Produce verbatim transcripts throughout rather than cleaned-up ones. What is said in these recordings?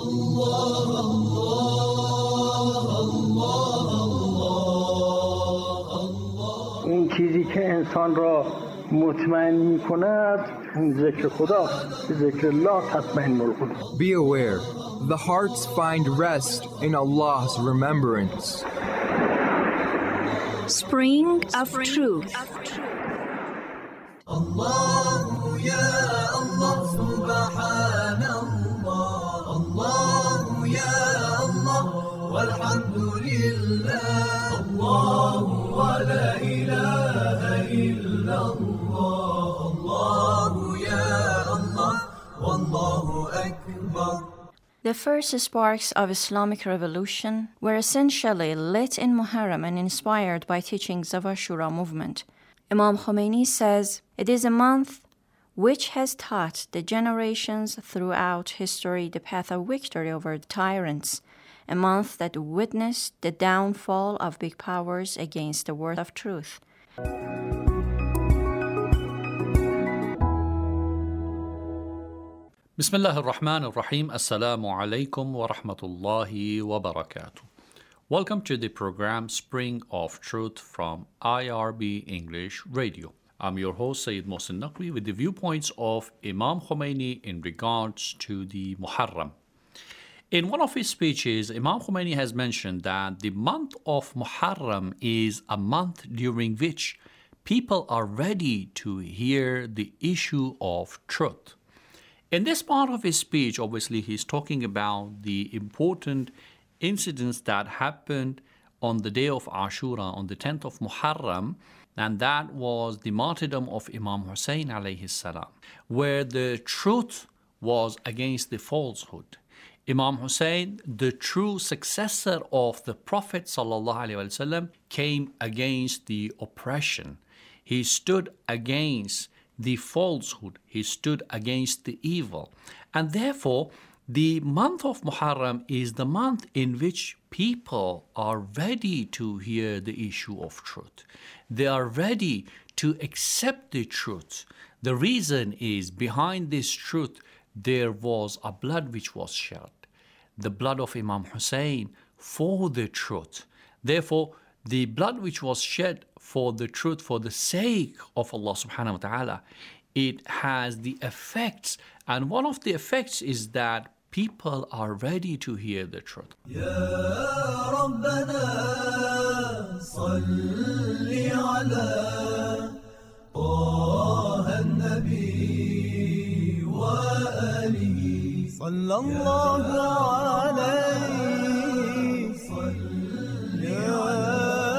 این چیزی که انسان را مطمئن می کند ذکر خداست. ذکر الله تطمئن القلوب. Be aware, the hearts find rest in Allah's remembrance. Spring of Truth. Allah ya Allah subhanallah, Allah ya Allah walhamdulillah, Allah wa la ilaha illallah, Allah ya Allah wallahu akbar. The first sparks of Islamic revolution were essentially lit in Muharram and inspired by teachings of Ashura movement. Imam Khomeini says, "It is a month which has taught the generations throughout history the path of victory over tyrants, a month that witnessed the downfall of big powers against the word of truth." Bismillah ar-Rahman ar-Rahim. Assalamu alaikum wa rahmatullahi wa barakatuh. Welcome to the program Spring of Truth from I R B English Radio. I'm your host Sayyid Mohsin Naqvi with the viewpoints of Imam Khomeini in regards to the Muharram. In one of his speeches, Imam Khomeini has mentioned that the month of Muharram is a month during which people are ready to hear the issue of truth. In this part of his speech, obviously, he's talking about the important incidents that happened on the day of Ashura, on the tenth of Muharram, and that was the martyrdom of Imam Hussein alayhi salam, where the truth was against the falsehood. Imam Hussein, the true successor of the Prophet sallallahu alaihi wasallam, came against the oppression. He stood against the falsehood. He stood against the evil. And therefore, the month of Muharram is the month in which people are ready to hear the issue of truth. They are ready to accept the truth. The reason is, behind this truth, there was a blood which was shed, the blood of Imam Hussein for the truth. Therefore, the blood which was shed for the truth, for the sake of Allah subhanahu wa ta'ala, it has the effects. And one of the effects is that people are ready to hear the truth. Ya Rabbana salli ala Taha an-Nabi wa alihi sallallahu alayhi salli ala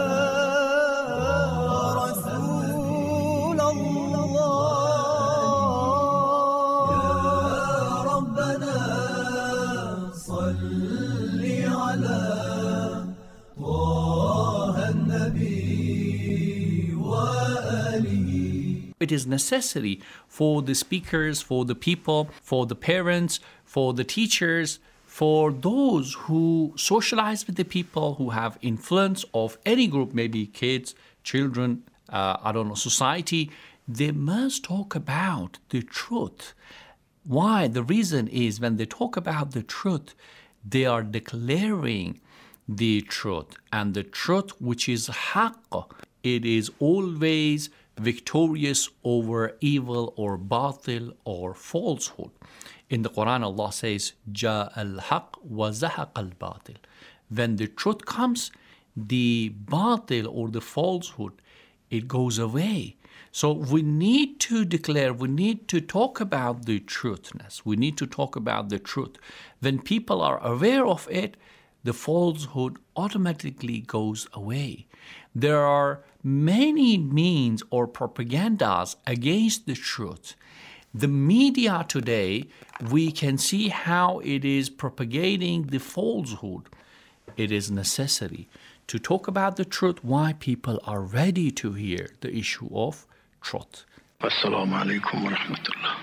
It is necessary for the speakers, for the people, for the parents, for the teachers, for those who socialize with the people, who have influence of any group, maybe kids, children, uh, I don't know, society. They must talk about the truth. Why? The reason is, when they talk about the truth, they are declaring the truth. And the truth, which is haqq, it is always victorious over evil or batil or falsehood. In the Quran, Allah says, Ja al-haq wa zahaq al-batil. When the truth comes, the batil or the falsehood, it goes away. So we need to declare, we need to talk about the truthness. We need to talk about the truth. When people are aware of it, the falsehood automatically goes away. There are many means or propagandas against the truth. The media today, we can see how it is propagating the falsehood. It is necessary to talk about the truth, why people are ready to hear the issue of truth. Assalamu alaikum wa rahmatullah.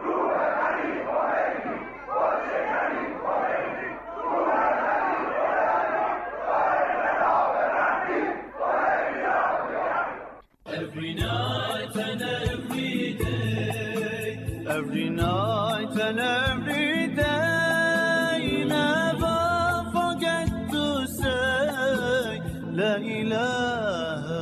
Every night and every day, every night and every day, لا إله